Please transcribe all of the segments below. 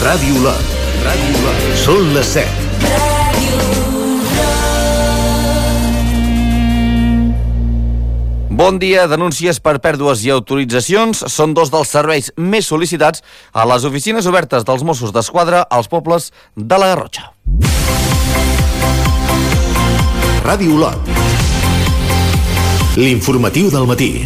Ràdio Lot. Són les 7. Bon dia. Denúncies per pèrdues i autoritzacions són dos dels serveis més sol·licitats a les oficines obertes dels Mossos d'Esquadra als pobles de la Garrotxa. Ràdio Lot. L'informatiu del matí.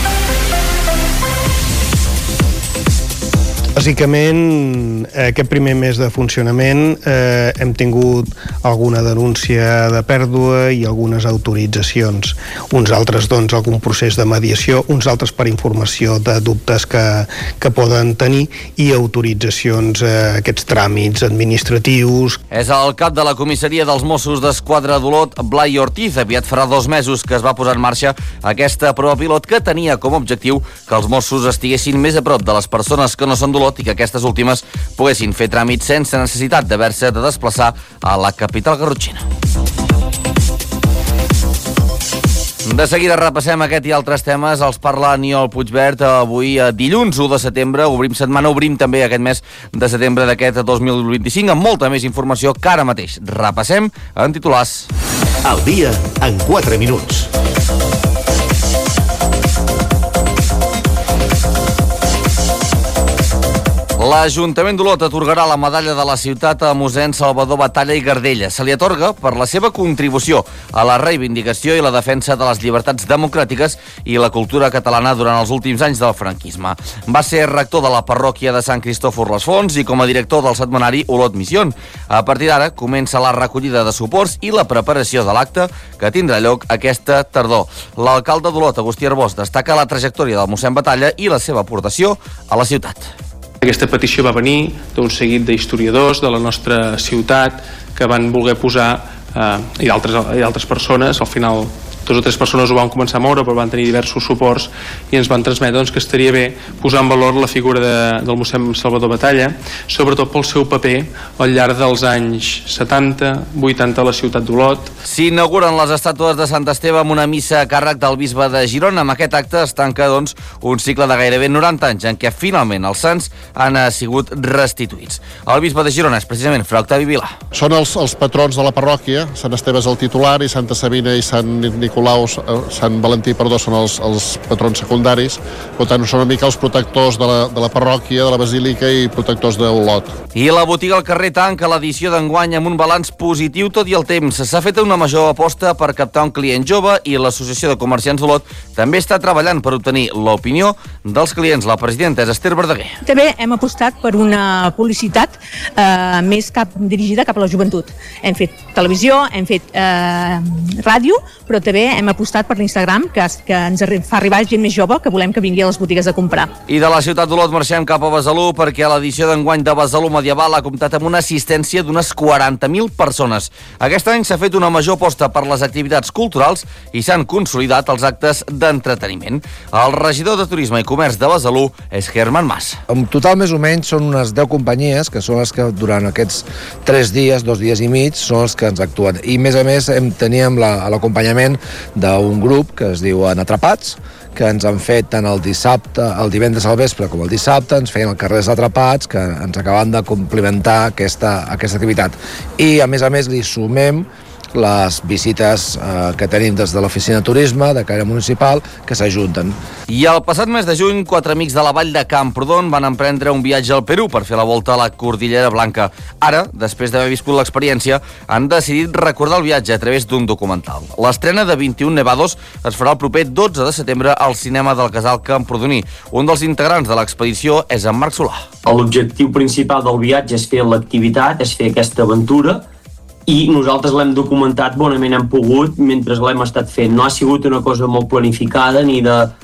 Bàsicament, aquest primer mes de funcionament hem tingut alguna denúncia de pèrdua i algunes autoritzacions. Uns altres, doncs, algun procés de mediació, uns altres per informació de dubtes que poden tenir i autoritzacions, aquests tràmits administratius. És el cap de la comissaria dels Mossos d'Esquadra d'Olot, Blai Ortiz. Aviat farà 2 mesos que es va posar en marxa aquesta prova pilot que tenia com a objectiu que els Mossos estiguessin més a prop de les persones que no són d'Olot i que aquestes últimes poguessin fer tràmits sense necessitat d'haver-se de desplaçar a la capital garrotxina. De seguida repassem aquest i altres temes. Els parla Aniol Puigvert. Avui, dilluns 1 de setembre, obrim setmana, obrim també aquest mes de setembre d'aquest 2025 amb molta més informació que ara mateix. Repassem en titulars. El dia en 4 minuts. L'Ajuntament d'Olot atorgarà la medalla de la ciutat a mossèn Salvador Batalla i Gardella. Se li atorga per la seva contribució a la reivindicació i la defensa de les llibertats democràtiques i la cultura catalana durant els últims anys del franquisme. Va ser rector de la parròquia de Sant Cristòfor les Fonts i com a director del setmanari Olot Missió. A partir d'ara comença la recollida de suports i la preparació de l'acte que tindrà lloc aquesta tardor. L'alcalde d'Olot, Agustí Arbós, destaca la trajectòria del mossèn Batalla i la seva aportació a la ciutat. Aquesta petició va venir d'un seguit d'historiadors de la nostra ciutat que van voler posar, i altres persones, al final 2 o 3 persones ho van començar a moure, però van tenir diversos suports i ens van transmetre doncs, que estaria bé posar en valor la figura del mossèn Salvador Batalla, sobretot pel seu paper al llarg dels anys 70, 80 a la ciutat d'Olot. S'inauguren les estàtues de Sant Esteve amb una missa a càrrec del bisbe de Girona. Amb aquest acte es tanca doncs, un cicle de gairebé 90 anys en què finalment els sants han sigut restituïts. El bisbe de Girona és precisament Fra Octavi Vilà. Són els patrons de la parròquia. Sant Esteve és el titular i Santa Sabina i Sant Valentí, són els patrons secundaris. Per tant, són una mica els protectors de la parròquia, de la basílica i protectors de Olot. I la botiga al carrer tanca l'edició d'enguany amb un balanç positiu tot i el temps. S'ha fet una major aposta per captar un client jove i l'Associació de Comerciants d'Olot també està treballant per obtenir l'opinió dels clients. La presidenta és Esther Verdaguer. També hem apostat per una publicitat més dirigida cap a la joventut. Hem fet televisió, hem fet ràdio, però també hem apostat per l'Instagram, que ens fa arribar gent més jove que volem que vingui a les botigues a comprar. I de la ciutat d'Olot marxem cap a Besalú perquè l'edició d'enguany de Besalú Medieval ha comptat amb una assistència d'unes 40.000 persones. Aquest any s'ha fet una major aposta per les activitats culturals i s'han consolidat els actes d'entreteniment. El regidor de Turisme i Comerç de Besalú és Germán Mas. En total, més o menys, són unes 10 companyies que són les que durant aquests 3 dies, 2 dies i mig, són els que ens actuen. I, a més, teníem l'acompanyament d'un grup que es diuen Atrapats, que ens han fet tant el divendres al vespre com el dissabte, ens feien el carrer Atrapats, que ens acaben de complementar aquesta activitat. I, a més, li sumem les visites que tenim des de l'oficina de turisme de caire municipal que s'ajunten. I el passat mes de juny, 4 amics de la vall de Camprodon van emprendre un viatge al Perú per fer la volta a la Cordillera Blanca. Ara, després d'haver viscut l'experiència, han decidit recordar el viatge a través d'un documental. L'estrena de 21 Nevados es farà el proper 12 de setembre al cinema del Casal Camprodoní. Un dels integrants de l'expedició és en Marc Solà. L'objectiu principal del viatge és fer l'activitat, és fer aquesta aventura, i nosaltres l'hem documentat bonament hem pogut mentre l'hem estat fent. No ha sigut una cosa molt planificada ni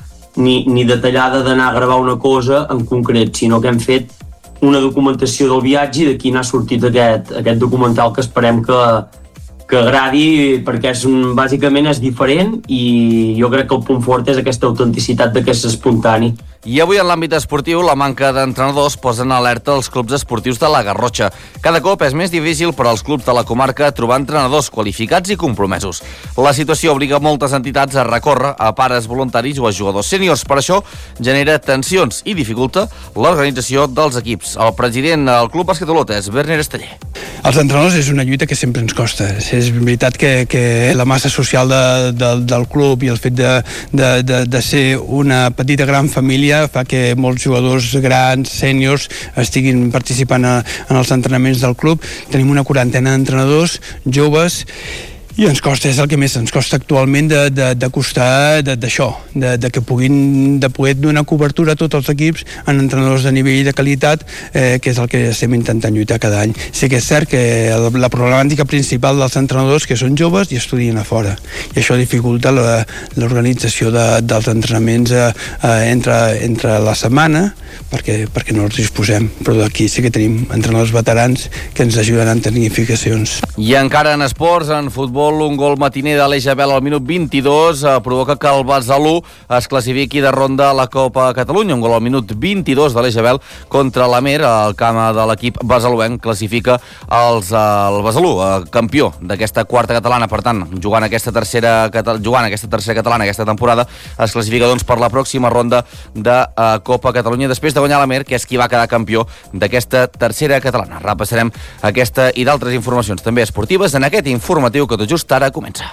detallada d'anar a gravar una cosa en concret, sinó que hem fet una documentació del viatge i d'aquí n'ha sortit aquest documental que esperem que agradi perquè bàsicament és diferent i jo crec que el punt fort és aquesta autenticitat, que és espontani. I avui en l'àmbit esportiu la manca d'entrenadors posa en alerta els clubs esportius de la Garrotxa. Cada cop és més difícil per als clubs de la comarca trobar entrenadors qualificats i compromesos. La situació obliga moltes entitats a recórrer a pares voluntaris o a jugadors sèniors. Per això genera tensions i dificulta l'organització dels equips. El president del Club Bàsquet Olot és Werner Esteller. Els entrenadors és una lluita que sempre ens costa. És veritat que la massa social del club i el fet de ser una petita gran família fa que molts jugadors grans, sèniors, estiguin participant en els entrenaments del club. Tenim una quarantena d'entrenadors joves i ens costa, és el que més ens costa actualment de costar d'això, de poder donar cobertura a tots els equips en entrenadors de nivell i de qualitat, que és el que estem intentant lluitar cada any. Sí que és cert que la problemàtica principal dels entrenadors que són joves i estudien a fora, i això dificulta l'organització dels entrenaments entre la setmana, perquè no els disposem, però aquí sí que tenim entrenadors veterans que ens ajuden en tecnificacions. I encara en esports, en futbol, un gol matiner de l'Eix Abel al minut 22 provoca que el Besalú es classifiqui de ronda a la Copa Catalunya. Un gol al minut 22 de l'Eix Abel contra l'Amer, el camp de l'equip besaluenc, classifica el Besalú, campió d'aquesta quarta catalana. Per tant, jugant aquesta tercera catalana aquesta temporada, es classifica doncs per la pròxima ronda de Copa Catalunya després de guanyar l'Amer, que és qui va quedar campió d'aquesta tercera catalana. Repassarem aquesta i d'altres informacions també esportives en aquest informatiu que tot just ara comença.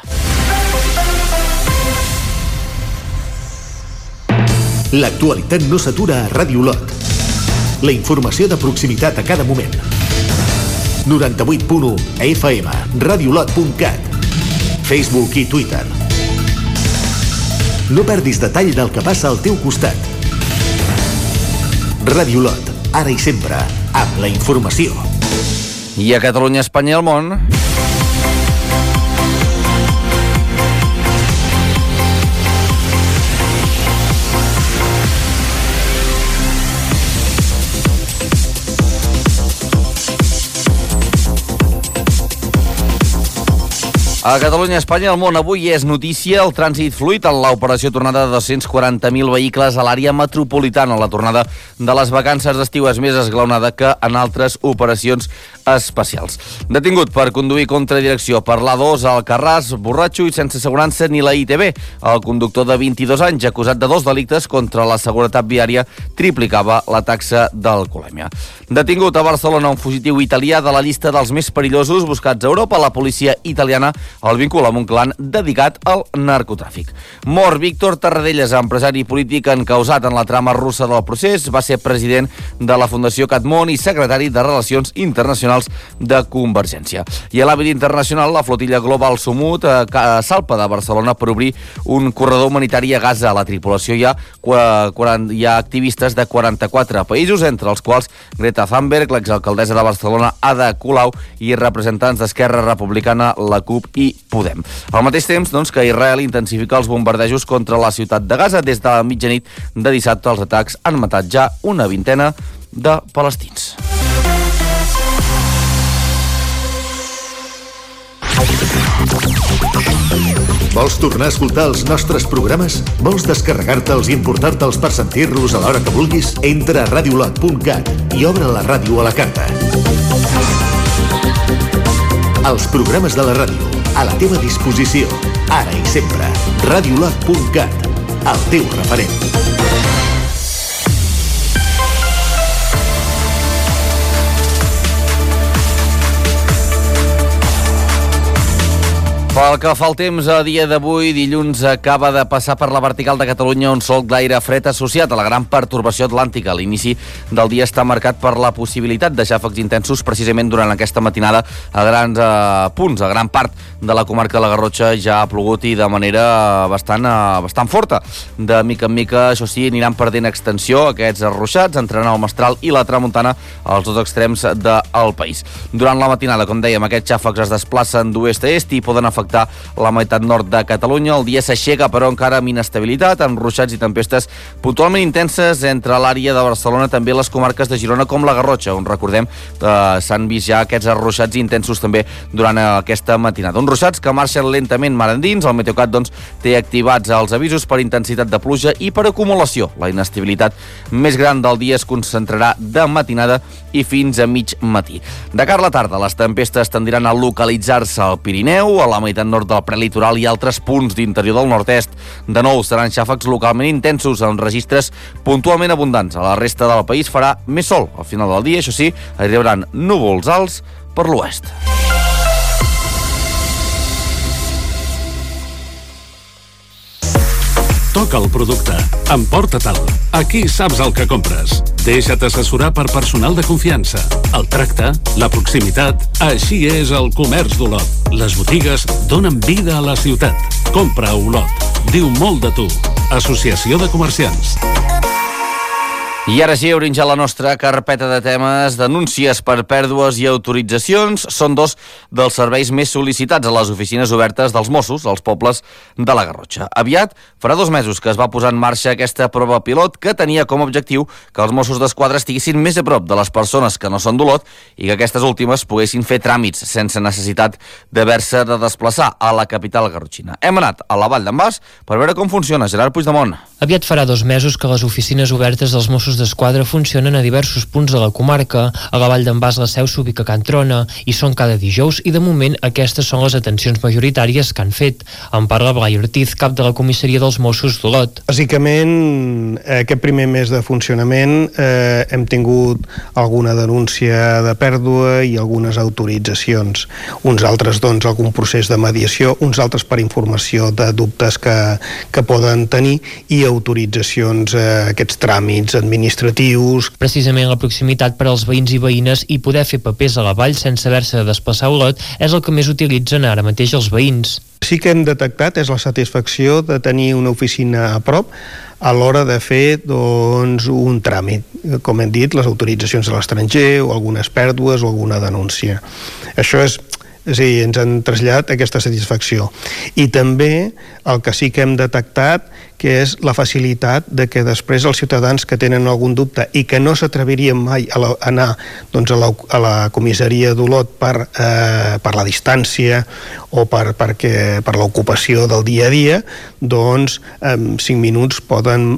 L'actualitat no s'atura a Ràdio Olot. La informació de proximitat a cada moment. 98.1 FM, radiolot.cat, Facebook i Twitter. No perdis detall del que passa al teu costat. Ràdio Olot, ara i sempre, amb la informació. I a Catalunya, Espanya i el món... A Catalunya, Espanya i el món, avui és notícia el trànsit fluid en l'operació tornada de 240.000 vehicles a l'àrea metropolitana. La tornada de les vacances d'estiu és més esglaonada que en altres operacions especials. Detingut per conduir contra direcció per l'A2 al Carràs, borratxo i sense assegurança ni la ITV. El conductor de 22 anys, acusat de 2 delictes contra la seguretat viària, triplicava la taxa d'alcoholèmia. Detingut a Barcelona un fugitiu italià de la llista dels més perillosos buscats a Europa. La policia italiana el vincula amb un clan dedicat al narcotràfic. Mor Víctor Tarradellas, empresari polític encausat en la trama russa del procés, va ser president de la Fundació Catmon i secretari de Relacions Internacionals de Convergència. I a l'àmbit internacional, la flotilla Global Sumut salpa de Barcelona per obrir un corredor humanitari a Gaza. A la tripulació hi ha activistes de 44 països, entre els quals Greta Thunberg, l'exalcaldessa de Barcelona Ada Colau i representants d'Esquerra Republicana, la CUP i Podem. Al mateix temps, doncs, que Israel intensifica els bombardejos contra la ciutat de Gaza. Des de la mitjanit de dissabte, els atacs han matat ja una vintena de palestins. Vols tornar a escoltar els nostres programes? Vols descarregar-te'ls i emportar-te'ls per sentir-los a l'hora que vulguis? Entra a radiolot.cat i obre la ràdio a la carta. Els programes de la ràdio, a la teva disposició, ara i sempre. Radiolot.cat, el teu referent. Pel que fa al temps, a dia d'avui, dilluns, acaba de passar per la vertical de Catalunya un solc d'aire fred associat a la gran pertorbació atlàntica. L'inici del dia està marcat per la possibilitat de xàfecs intensos precisament durant aquesta matinada a grans punts. A gran part de la comarca de la Garrotxa ja ha plogut i de manera bastant forta. De mica en mica, això sí, aniran perdent extensió aquests arruixats, entraran el mestral i la tramuntana als dos extrems del país. Durant la matinada, com dèiem, aquests xàfecs es desplacen d'oest a est i poden afectar afectar la meitat nord de Catalunya. El dia s'aixeca, però encara amb inestabilitat, amb ruixats i tempestes puntualment intenses entre l'àrea de Barcelona, també les comarques de Girona com la Garrotxa, on recordem s'han vist ja aquests arruixats intensos també durant aquesta matinada. Uns ruixats que marxen lentament mar endins. El Meteocat té activats els avisos per intensitat de pluja i per acumulació. La inestabilitat més gran del dia es concentrarà de matinada i fins a mig matí. De cara a la tarda, les tempestes tendiran a localitzar-se al Pirineu, a la meitat nord del prelitoral i altres punts d'interior del nord-est. De nou seran xàfecs localment intensos amb registres puntualment abundants. A la resta del país farà més sol. Al final del dia, això sí, arribaran núvols alts per l'oest. Toca el producte. Emporta-te'l. Aquí saps el que compres. Deixa't assessorar per personal de confiança. El tracte, la proximitat, així és el comerç d'Olot. Les botigues donen vida a la ciutat. Compra a Olot. Diu molt de tu. Associació de Comerciants. I ara sí, obrim ja la nostra carpeta de temes. Denúncies per pèrdues i autoritzacions són dos dels serveis més sol·licitats a les oficines obertes dels Mossos als pobles de la Garrotxa. Aviat farà 2 mesos que es va posar en marxa aquesta prova pilot que tenia com a objectiu que els Mossos d'Esquadra estiguessin més a prop de les persones que no són d'Olot i que aquestes últimes poguessin fer tràmits sense necessitat d'haver-se de desplaçar a la capital garrotxina. Hem anat a la Vall d'en Bas per veure com funciona. Gerard Puigdemont. Aviat farà 2 mesos que les oficines obertes dels Mossos d'Esquadra funcionen a diversos punts de la comarca. A la Vall d'en Bas la seu s'ubica a Can Trona i són cada dijous i de moment aquestes són les atencions majoritàries que han fet. En parla Blai Ortiz, cap de la comissaria dels Mossos d'Olot. Bàsicament, aquest primer mes de funcionament hem tingut alguna denúncia de pèrdua i algunes autoritzacions. Uns altres, doncs, algun procés de mediació, uns altres per informació de dubtes que poden tenir i autoritzacions a aquests tràmits administratius. Precisament la proximitat per als veïns i veïnes i poder fer papers a la vall sense haver-se de desplaçar a Olot és el que més utilitzen ara mateix els veïns. Sí que hem detectat és la satisfacció de tenir una oficina a prop a l'hora de fer, doncs, un tràmit. Com hem dit, les autoritzacions a l'estranger o algunes pèrdues o alguna denúncia. Això és a dir, ens han traslladat aquesta satisfacció. I també el que sí que hem detectat que és la facilitat de que després els ciutadans que tenen algun dubte i que no s'atrevirien mai a anar doncs, a la comissaria d'Olot per la distància o per l'ocupació del dia a dia, doncs en 5 minuts poden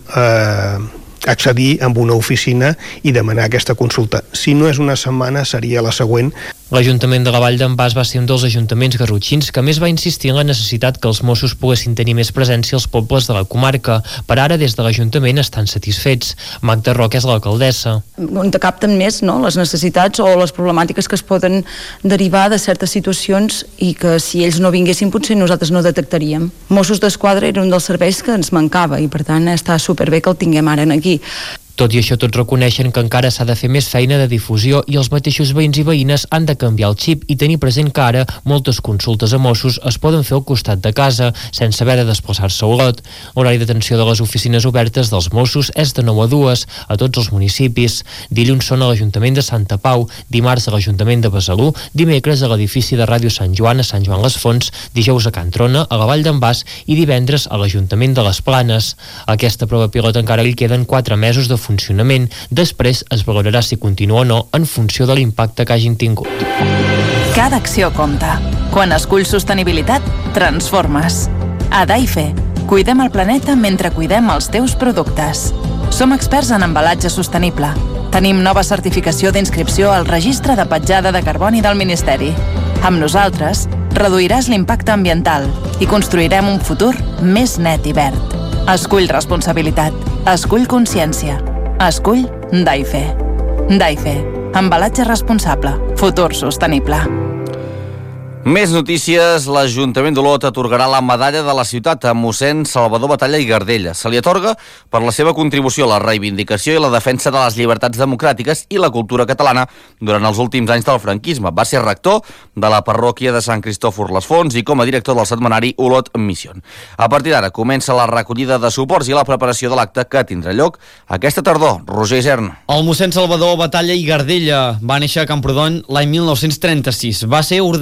accedir a una oficina i demanar aquesta consulta. Si no és una setmana, seria la següent. L'Ajuntament de la Vall d'en Bas va ser un dels ajuntaments garrotxins que més va insistir en la necessitat que els Mossos poguessin tenir més presència als pobles de la comarca. Per ara, des de l'Ajuntament estan satisfets. Magda Roca és l'alcaldessa. On capten més, no?, les necessitats o les problemàtiques que es poden derivar de certes situacions i que si ells no vinguessin potser nosaltres no detectaríem. Mossos d'Esquadra era un dels serveis que ens mancava i per tant està superbé que el tinguem ara aquí. Tot i això, tots reconeixen que encara s'ha de fer més feina de difusió i els mateixos veïns i veïnes han de canviar el xip i tenir present que ara moltes consultes a Mossos es poden fer al costat de casa, sense haver de desplaçar-se a Olot. L'horari d'atenció de les oficines obertes dels Mossos és de 9 a 2 a tots els municipis. Dilluns són a l'Ajuntament de Santa Pau, dimarts a l'Ajuntament de Besalú, dimecres a l'edifici de Ràdio Sant Joan a Sant Joan les Fonts, dijous a Can Trona, a la Vall d'en Bas i divendres a l'Ajuntament de les Planes. A aquesta prova pilot encara li queden 4 mesos de funcionament. Després es valorarà si continua o no en funció de l'impacte que hagin tingut. Cada acció compta. Quan esculls sostenibilitat, transformes. A Daife, cuidem el planeta mentre cuidem els teus productes. Som experts en embalatge sostenible. Tenim nova certificació d'inscripció al Registre de Petjada de Carboni del Ministeri. Amb nosaltres, reduiràs l'impacte ambiental i construirem un futur més net i verd. Escull responsabilitat. Escull consciència. Escull Daife. Daife. Embalatge responsable. Futur sostenible. Més notícies. L'Ajuntament d'Olot atorgarà la medalla de la ciutat a mossèn Salvador Batalla i Gardella. Se li atorga per la seva contribució a la reivindicació i la defensa de les llibertats democràtiques i la cultura catalana durant els últims anys del franquisme. Va ser rector de la parròquia de Sant Cristòfor les Fonts i com a director del setmanari Olot Mission. A partir d'ara comença la recollida de suports i la preparació de l'acte que tindrà lloc aquesta tardor. Roger Isern. El mossèn Salvador Batalla i Gardella va néixer a Camprodon l'any 1936. Va ser ordenat sacerdot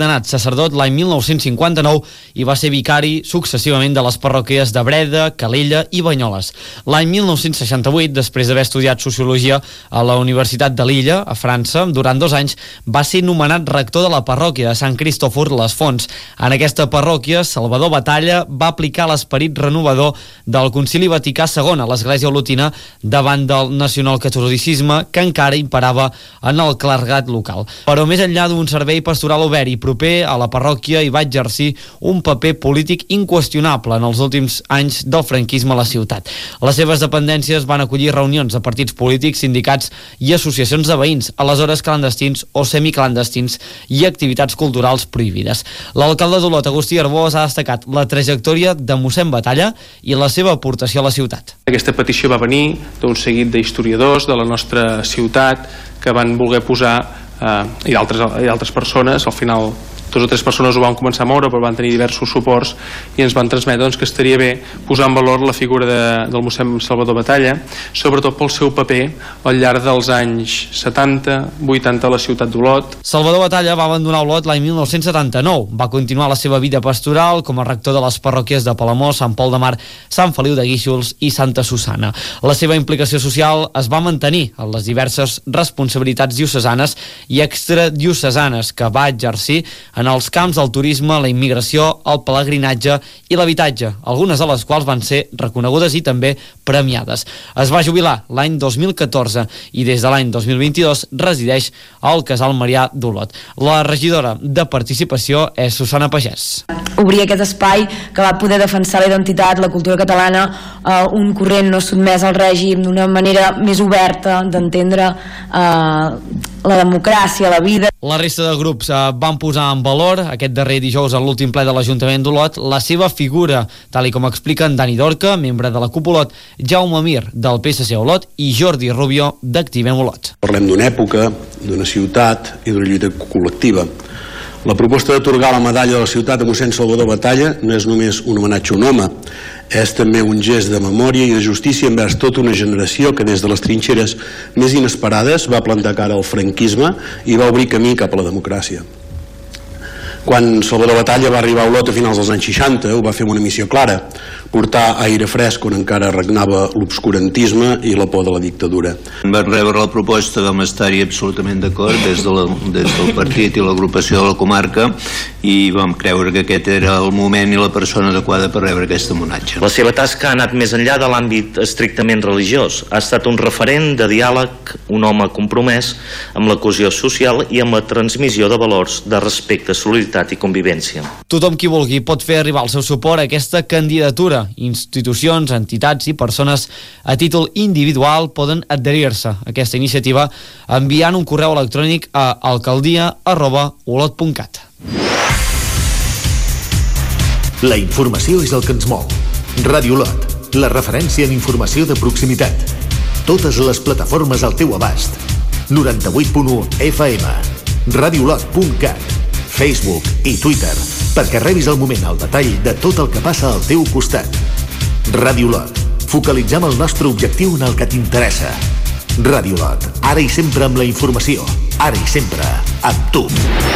sacerdot l'any 1959 i va ser vicari successivament de les parròquies de Breda, Calella i Banyoles. L'any 1968, després d'haver estudiat Sociologia a la Universitat de Lilla, a França, durant 2 anys, va ser nomenat rector de la parròquia de Sant Cristòfor les Fonts. En aquesta parròquia, Salvador Batalla va aplicar l'esperit renovador del Concili Vaticà II a l'Església Olotina davant del nacionalcatolicisme que encara imperava en el clergat local. Però més enllà d'un servei pastoral obert i proper a la parròquia, hi va exercir un paper polític inqüestionable en els últims anys del franquisme a la ciutat. Les seves dependències van acollir reunions de partits polítics, sindicats i associacions de veïns, aleshores clandestins o semiclandestins, i activitats culturals prohibides. L'alcalde d'Olot, Agustí Arbós, ha destacat la trajectòria de mossèn Batalla i la seva aportació a la ciutat. Aquesta petició va venir d'un seguit d'historiadors de la nostra ciutat que van voler posar i altres persones, al final 2 o 3 persones ho van començar a moure, però van tenir diversos suports i ens van transmetre que estaria bé posar en valor la figura del mossèn Salvador Batalla, sobretot pel seu paper al llarg dels anys 70-80 a la ciutat d'Olot. Salvador Batalla va abandonar Olot l'any 1979. Va continuar la seva vida pastoral com a rector de les parròquies de Palamós, Sant Pol de Mar, Sant Feliu de Guíxols i Santa Susanna. La seva implicació social es va mantenir en les diverses responsabilitats diocesanes i extradiocesanes que va exercir en els camps del turisme, la immigració, el pelegrinatge i l'habitatge, algunes de les quals van ser reconegudes i també premiades. Es va jubilar l'any 2014 i des de l'any 2022 resideix al Casal Marià d'Olot. La regidora de Participació és Susana Pagès. Obrir aquest espai que va poder defensar la identitat, la cultura catalana, un corrent no sotmès al règim, d'una manera més oberta d'entendre la democràcia, la vida. La resta de grups van posar en valor aquest darrer dijous a l'últim ple de l'Ajuntament d'Olot la seva figura, tal com expliquen Dani Dorca, membre de la CUP-Olot, Jaume Mir, del PSC Olot, i Jordi Rubio, d'Activem Olot. Parlem d'una època, d'una ciutat i d'una lluita col·lectiva. La proposta d'atorgar la medalla de la ciutat a mossèn Salvador Batalla no és només un homenatge a un home, és també un gest de memòria i de justícia envers tota una generació que des de les trinxeres més inesperades va plantar cara al franquisme i va obrir camí cap a la democràcia. Quan Salvador Batalla va arribar a Olot a finals dels anys 60, ho va fer amb una missió clara, portar aire fresc on encara regnava l'obscurantisme i la por de la dictadura. Vam rebre la proposta, vam estar-hi absolutament d'acord des del partit i l'agrupació de la comarca i vam creure que aquest era el moment i la persona adequada per rebre aquest homenatge. La seva tasca ha anat més enllà de l'àmbit estrictament religiós. Ha estat un referent de diàleg, un home compromès amb la cohesió social i amb la transmissió de valors de respecte, solidaritat i convivència. Tothom qui vulgui pot fer arribar el seu suport a aquesta candidatura. Institucions, entitats i persones a títol individual poden adherir-se a aquesta iniciativa enviant un correu electrònic a alcaldia@olot.cat. La informació és el que ens mou. Ràdio Olot, la referència en informació de proximitat. Totes les plataformes al teu abast. 98.1 FM, radioolot.cat, Facebook i Twitter, perquè rebis al moment el detall de tot el que passa al teu costat. Ràdio Olot, focalitzem el nostre objectiu en el que t'interessa. Ràdio Olot, ara i sempre amb la informació, ara i sempre amb tu.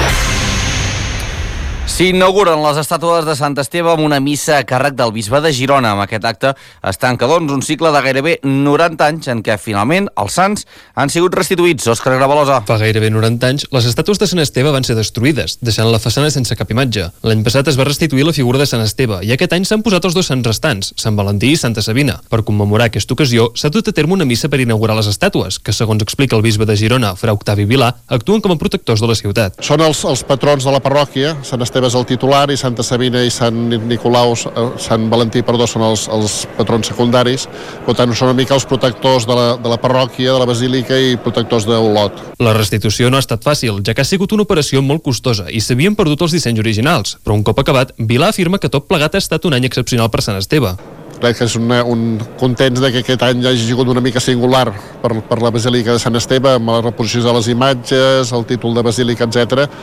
S'inauguren les estàtues de Sant Esteve amb una missa a càrrec del bisbe de Girona. Amb aquest acte es tanca, doncs, un cicle de gairebé 90 anys en què, finalment, els sants han sigut restituïts. Òscar Gravalosa. Fa gairebé 90 anys, les estàtues de Sant Esteve van ser destruïdes, deixant la façana sense cap imatge. L'any passat es va restituir la figura de Sant Esteve i aquest any s'han posat els 2 sants restants, Sant Valentí i Santa Sabina. Per commemorar aquesta ocasió, s'ha dut a terme una missa per inaugurar les estàtues, que, segons explica el bisbe de Girona, fra Octavi Vilà, actuen com a protectors de la ciutat. Són els patrons de la parròquia, Sant Esteve és el titular i Santa Sabina i Sant Valentí, són els patrons secundaris, per tant són una mica els protectors de la parròquia, de la basílica i protectors d'Olot. La restitució no ha estat fàcil, ja que ha sigut una operació molt costosa i s'havien perdut els dissenys originals, però un cop acabat, Vilà afirma que tot plegat ha estat un any excepcional per Sant Esteve. Crec que és contents que aquest any hagi sigut una mica singular per la Basílica de Sant Esteve, amb la reposició de les imatges, el títol de Basílica, etc.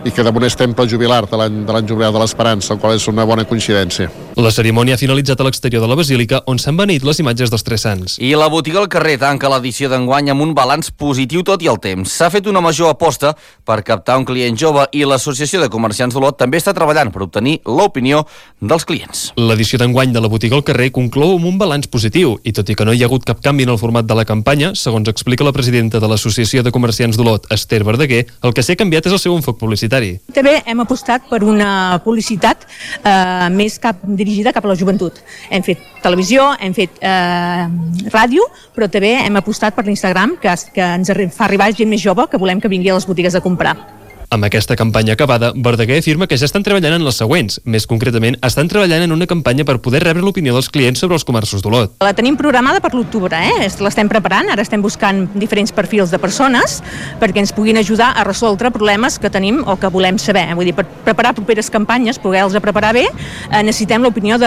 i que damunt és temple jubilar de l'any jubilar de l'Esperança, el qual és una bona coincidència. La cerimònia ha finalitzat a l'exterior de la Basílica, on s'han beneït les imatges dels Tres Sants. I la botiga al carrer tanca l'edició d'enguany amb un balanç positiu tot i el temps. S'ha fet una major aposta per captar un client jove i l'Associació de Comerciants d'Olot també està treballant per obtenir l'opinió dels clients. L'edició d'enguany de la botiga al carrer conclou amb un balanç positiu i tot i que no hi ha hagut cap canvi en el format de la campanya, segons explica la presidenta de l'Associació de Comerciants d'Olot, Esther Verdaguer, el que s'ha canviat és el seu enfoc publicitari. També hem apostat per una publicitat més dirigida cap a la joventut. Hem fet televisió, hem fet ràdio, però també hem apostat per l'Instagram, que ens fa arribar gent més jove que volem que vingui a les botigues a comprar. Amb aquesta campanya acabada, Verdaguer afirma que ja estan treballant en les següents. Més concretament, estan treballant en una campanya per poder rebre l'opinió dels clients sobre els comerços d'Olot. La tenim programada per l'octubre, l'estem preparant, ara estem buscant diferents perfils de persones perquè ens puguin ajudar a resoldre problemes que tenim o que volem saber. Vull dir, per preparar properes campanyes, poder-les preparar bé, necessitem l'opinió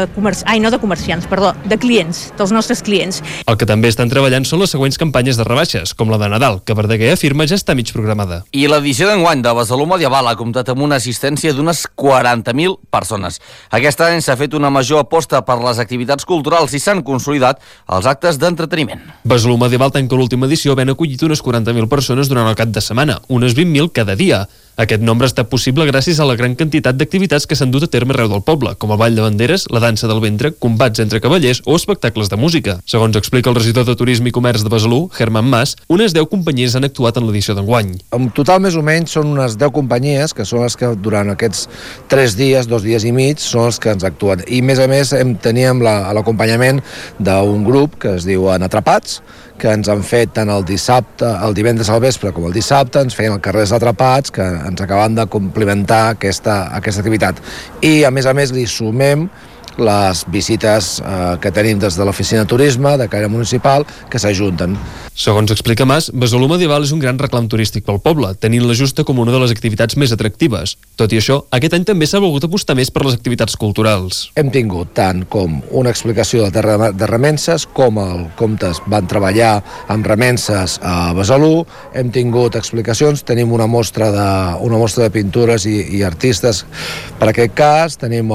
de clients, dels nostres clients. El que també estan treballant són les següents campanyes de rebaixes, com la de Nadal, que Verdaguer afirma ja està mig programada. I l'edició d'enguany de Besalú Medieval ha comptat amb una assistència d'unes 40.000 persones. Aquest any s'ha fet una major aposta per les activitats culturals i s'han consolidat els actes d'entreteniment. Besalú Medieval tanca l'última edició havent acollit unes 40.000 persones durant el cap de setmana, unes 20.000 cada dia. Aquest nombre ha estat possible gràcies a la gran quantitat d'activitats que s'han dut a terme arreu del poble, com el ball de banderes, la dansa del ventre, combats entre cavallers o espectacles de música. Segons explica el regidor de Turisme i Comerç de Besalú, Herman Mas, unes 10 companyies han actuat en l'edició d'enguany. En total, més o menys, són unes 10 companyies, que són les que durant aquests 3 dies, 2 dies i mig, són els que ens actuen. I, més a més, teníem l'acompanyament d'un grup que es diu Atrapats, que ens han fet tant el divendres al vespre com el dissabte, ens feien el Carrers Atrapats, que ens acaben de complementar aquesta activitat. I, a més, li sumem les visites que tenim des de l'oficina de turisme, de caire municipal, que s'ajunten. Segons explica Mas, Besalú Medieval és un gran reclam turístic pel poble, tenint-la justa com una de les activitats més atractives. Tot i això, aquest any també s'ha volgut apostar més per les activitats culturals. Hem tingut tant com una explicació de remenses, com els comtes van treballar amb remenses a Besalú, hem tingut explicacions, tenim una mostra de pintures i artistes. Per aquest cas, tenim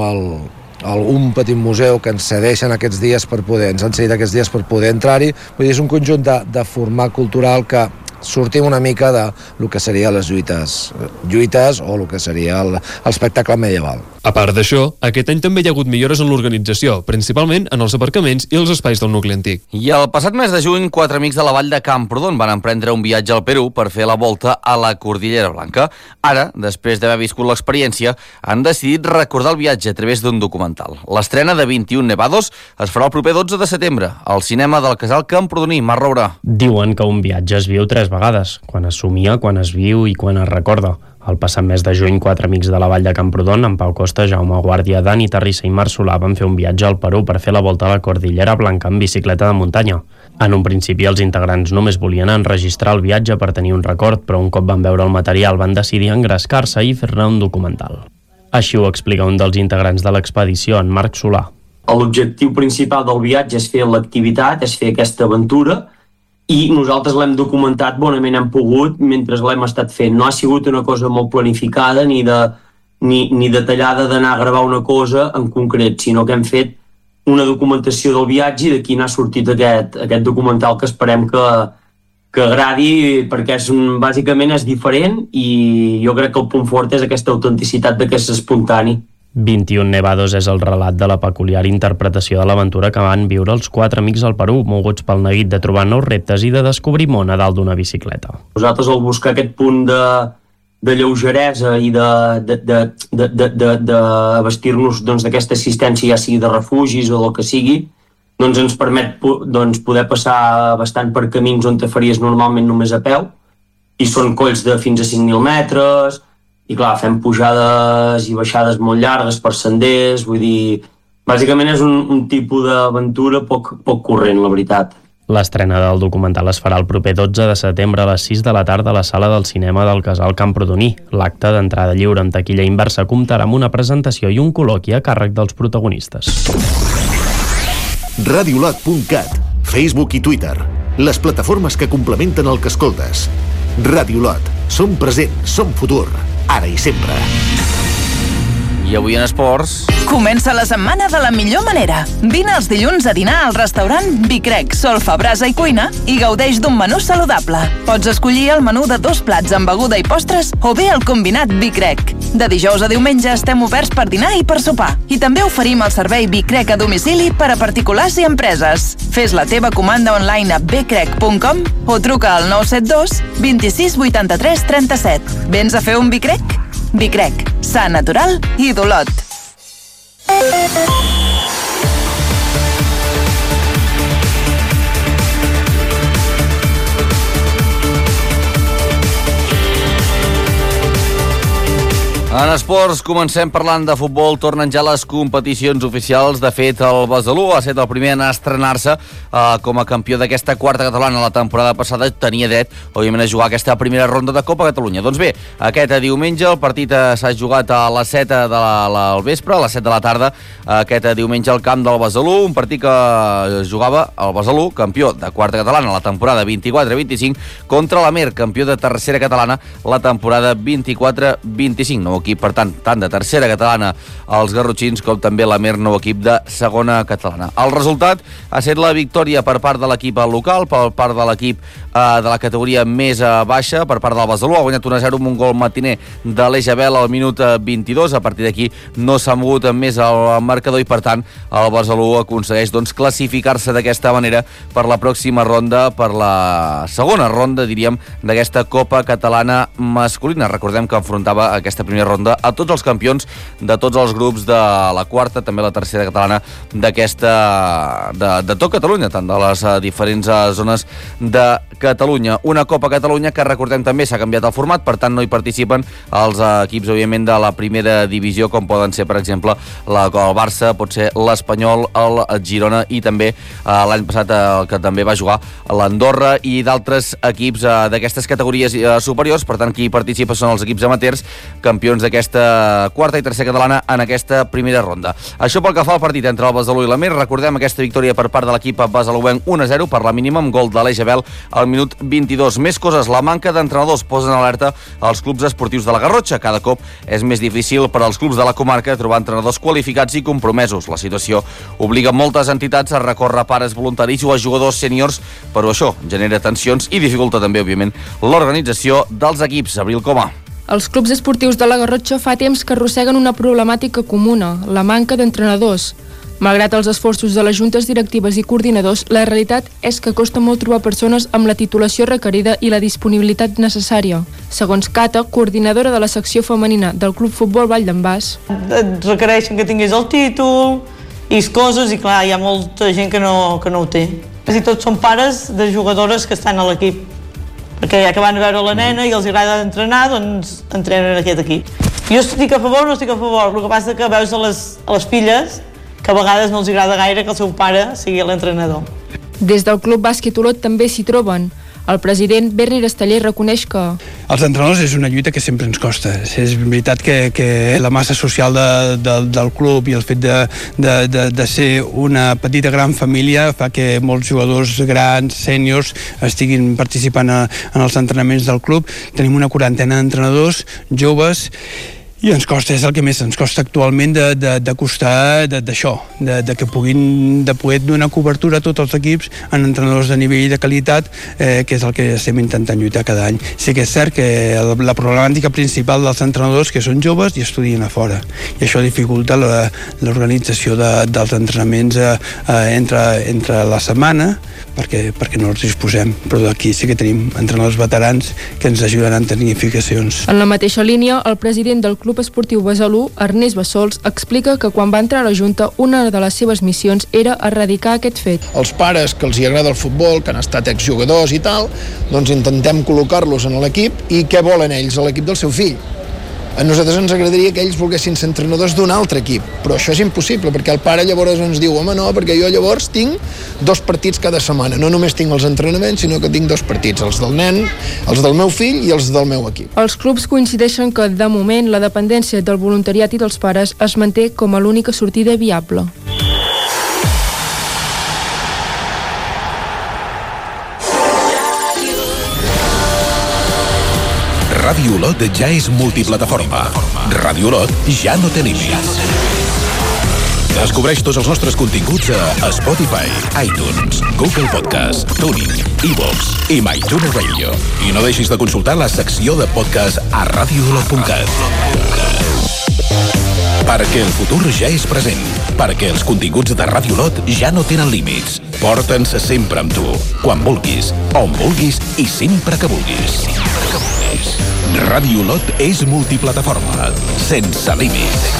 un petit museu que ens cedeixen aquests dies ens han cedit aquests dies per poder entrar-hi. Vull dir, és un conjunt de format cultural que sortim una mica de lo que serien les lluites o el que seria l'espectacle medieval. A part d'això, aquest any també hi ha hagut millores en l'organització, principalment en els aparcaments i els espais del nucli antic. I el passat mes de juny, 4 amics de la Vall de Camprodon van emprendre un viatge al Perú per fer la volta a la Cordillera Blanca. Ara, després d'haver viscut l'experiència, han decidit recordar el viatge a través d'un documental. L'estrena de 21 Nevados es farà el proper 12 de setembre al cinema del Casal Camprodoní, Mar Rourà. Diuen que un viatge es viu 3 vegades, quan es somia, quan es viu i quan es recorda. El passat mes de juny, 4 amics de la Vall de Camprodon, en Pau Costa, Jaume Guàrdia, Dani Terrissa i Marc Solà, van fer un viatge al Perú per fer la volta a la Cordillera Blanca en bicicleta de muntanya. En un principi, els integrants només volien enregistrar el viatge per tenir un record, però un cop van veure el material van decidir engrescar-se i fer-ne un documental. Així ho explica un dels integrants de l'expedició, en Marc Solà. L'objectiu principal del viatge és fer l'activitat, és fer aquesta aventura, i nosaltres l'hem documentat bonament hem pogut mentre l'hem estat fent. No ha sigut una cosa molt planificada ni detallada d'anar a gravar una cosa en concret, sinó que hem fet una documentació del viatge i d'aquí n'ha sortit aquest documental que esperem que agradi perquè bàsicament és diferent i jo crec que el punt fort és aquesta autenticitat de que és espontani. 21 Nevados és el relat de la peculiar interpretació de l'aventura que van viure els 4 amics al Perú, moguts pel neguit de trobar nous reptes i de descobrir món a dalt d'una bicicleta. Nosaltres al buscar aquest punt de lleugeresa i de vestir-nos d'aquesta assistència, ja sigui de refugis o del que sigui, doncs ens permet poder passar bastant per camins on te faries normalment només a peu, i són colls de fins a 5.000 metres, i clar, fem pujades i baixades molt llargues per senders, vull dir, bàsicament és un tipus d'aventura poc corrent, la veritat. L'estrena del documental es farà el proper 12 de setembre a les 6 de la tarda a la sala del cinema del Casal Camprodoní. L'acte d'entrada lliure amb taquilla inversa comptarà amb una presentació i un col·loqui a càrrec dels protagonistes. Radiolot.cat, Facebook i Twitter, les plataformes que complementen el que escoltes. Radiolot, som present, som futur. ara i sempre. I avui en esports... Comença la setmana de la millor manera. Vine els dilluns a dinar al restaurant Bicrec, Solfa, Brasa i Cuina i gaudeix d'un menú saludable. Pots escollir el menú de 2 plats amb beguda i postres o bé el combinat Bicrec. De dijous a diumenge estem oberts per dinar i per sopar. I també oferim el servei Bicrec a domicili per a particulars i empreses. Fes la teva comanda online a bcrec.com o truca al 972 26 83 37. Vens a fer un Bicrec? Bicrec, sa, natural i d'Olot. En esports, comencem parlant de futbol. Tornen ja les competicions oficials. De fet, el Besalú ha estat el primer a estrenar-se com a campió d'aquesta quarta catalana. La temporada passada tenia dret, òbviament, a jugar aquesta primera ronda de Copa Catalunya. Doncs bé, aquest diumenge el partit s'ha jugat a les 7 del vespre, a les 7 de la tarda, aquest diumenge al camp del Besalú, un partit que jugava el Besalú, campió de quarta catalana la temporada 24-25, contra l'Amer, campió de tercera catalana la temporada 24-25. Nou equip, per tant de tercera catalana els garrotxins, com també l'Amer, nou equip de segona catalana. El resultat ha estat la victòria per part de l'equip local, per part de l'equip de la categoria més baixa, per part del Besalú. Ha guanyat 1-0 amb un gol matiner de l'Ejabel al minut 22. A partir d'aquí no s'ha mogut més el marcador i, per tant, el Besalú aconsegueix classificar-se d'aquesta manera per la pròxima ronda, per la segona ronda, diríem, d'aquesta Copa Catalana masculina. Recordem que enfrontava aquesta primera ronda a tots els campions de tots els grups de la quarta, també la tercera catalana de tot Catalunya, tant de les diferents zones de Catalunya. Una Copa Catalunya que, recordem, també s'ha canviat el format, per tant no hi participen els equips, òbviament, de la primera divisió, com poden ser, per exemple, el Barça, pot ser l'Espanyol, el Girona i també l'any passat que també va jugar l'Andorra i d'altres equips d'aquestes categories superiors. Per tant, qui hi participa són els equips amateurs, campions d'aquesta quarta i tercera catalana en aquesta primera ronda. Això pel que fa al partit entre el Besalú i l'Amer. Recordem aquesta victòria per part de l'equip besaluenc 1-0 per la mínima, amb gol de l'Ejabel al minut 22. Més coses, la manca d'entrenadors posa en alerta als clubs esportius de la Garrotxa. Cada cop és més difícil per als clubs de la comarca trobar entrenadors qualificats i compromesos. La situació obliga moltes entitats a recórrer a pares voluntaris o a jugadors sèniors, però això genera tensions i dificulta també, òbviament, l'organització dels equips. Abril Coma. Els clubs esportius de la Garrotxa fa temps que arrosseguen una problemàtica comuna, la manca d'entrenadors. Malgrat els esforços de les juntes directives i coordinadors, la realitat és que costa molt trobar persones amb la titulació requerida i la disponibilitat necessària. Segons Cata, coordinadora de la secció femenina del Club Futbol Vall d'en Bas. Et requereixen que tinguis el títol i coses, i clar, hi ha molta gent que no ho té. I tots són pares de jugadores que estan a l'equip, perquè ja que van a veure la nena i els agrada entrenar, doncs entrenen aquest equip. Jo estic a favor o no estic a favor, el que passa que veus a les filles que a vegades no els agrada gaire que el seu pare sigui l'entrenador. Des del Club Bàsquet Olot també s'hi troben. El president Berni Rasteller reconeix que... Els entrenadors és una lluita que sempre ens costa. És veritat que la massa social del club i el fet de ser una petita gran família fa que molts jugadors grans, sèniors, estiguin participant en els entrenaments del club. Tenim una quarantena d'entrenadors joves i ens costa, és el que més ens costa actualment d'acostar d'això, de que puguin poder donar cobertura a tots els equips en entrenadors de nivell i de qualitat, que és el que estem intentant lluitar cada any. Sí que és cert que la problemàtica principal dels entrenadors que són joves i estudien a fora, i això dificulta l'organització dels entrenaments entre la setmana, perquè no els disposem, però aquí sí que tenim entrenadors veterans que ens ajudaran a tecnificacions. En la mateixa línia, el president del Club Esportiu Besalú, Ernest Bassols, explica que quan va entrar a la Junta, una de les seves missions era erradicar aquest fet. Els pares que els hi agrada el futbol, que han estat exjugadors i tal, doncs intentem col·locar-los en l'equip. I què volen ells a l'equip del seu fill? A nosaltres ens agradaria que ells volguessin ser entrenadors d'un altre equip, però això és impossible, perquè el pare llavors ens diu: home, no, perquè jo llavors tinc 2 partits cada setmana, no només tinc els entrenaments, sinó que tinc 2 partits, els del nen, els del meu fill i els del meu equip. Els clubs coincideixen que, de moment, la dependència del voluntariat i dels pares es manté com a l'única sortida viable. Ràdio Olot ja és multiplataforma. Ràdio Olot ja no té límits. Descobreix tots els nostres continguts a Spotify, iTunes, Google Podcast, TuneIn, iVoox i MyTuner Radio. I no deixis de consultar la secció de podcast a radioolot.cat. Perquè el futur ja és present. Perquè els continguts de Ràdio Olot ja no tenen límits. Porta'ns sempre amb tu. Quan vulguis, on vulguis i sempre que vulguis. Ràdio Olot és multiplataforma. Sense límits.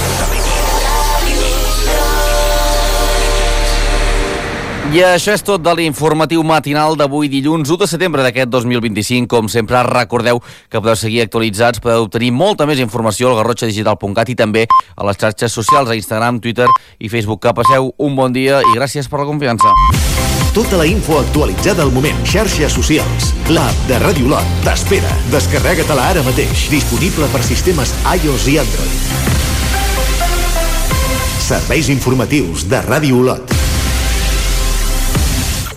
I això és tot de l'informatiu matinal d'avui dilluns 1 de setembre d'aquest 2025. Com sempre, recordeu que podeu seguir actualitzats, podeu obtenir molta més informació al garrotxadigital.cat i també a les xarxes socials, a Instagram, Twitter i Facebook. Que passeu un bon dia i gràcies per la confiança. Tota la info actualitzada al moment. Xarxes socials. L'app de Ràdio Olot t'espera. Descarrega-te-la ara mateix. Disponible per sistemes iOS i Android. Serveis informatius de Ràdio Olot.